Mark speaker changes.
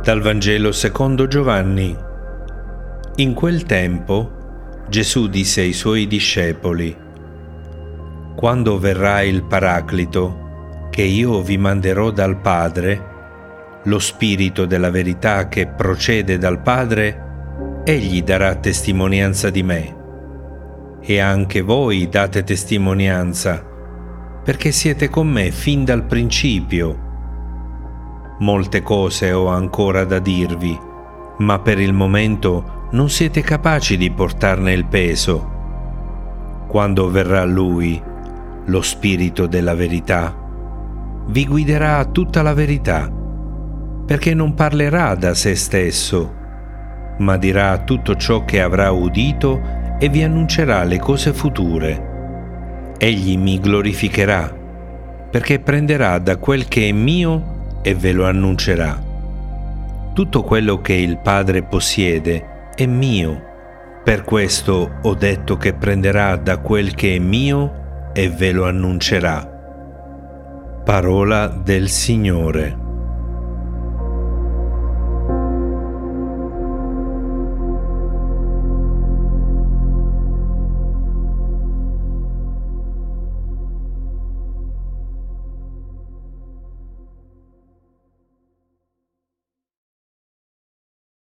Speaker 1: Dal Vangelo secondo Giovanni. In quel tempo Gesù disse ai suoi discepoli: «Quando verrà il Paraclito, che io vi manderò dal Padre, lo Spirito della verità che procede dal Padre, egli darà testimonianza di me. E anche voi date testimonianza, perché siete con me fin dal principio. Molte cose ho ancora da dirvi, ma per il momento non siete capaci di portarne il peso. Quando verrà Lui, lo Spirito della verità, vi guiderà a tutta la verità, perché non parlerà da se stesso, ma dirà tutto ciò che avrà udito e vi annuncerà le cose future. Egli mi glorificherà, perché prenderà da quel che è mio e ve lo annuncerà. Tutto quello che il Padre possiede è mio. Per questo ho detto che prenderà da quel che è mio e ve lo annuncerà». Parola del Signore.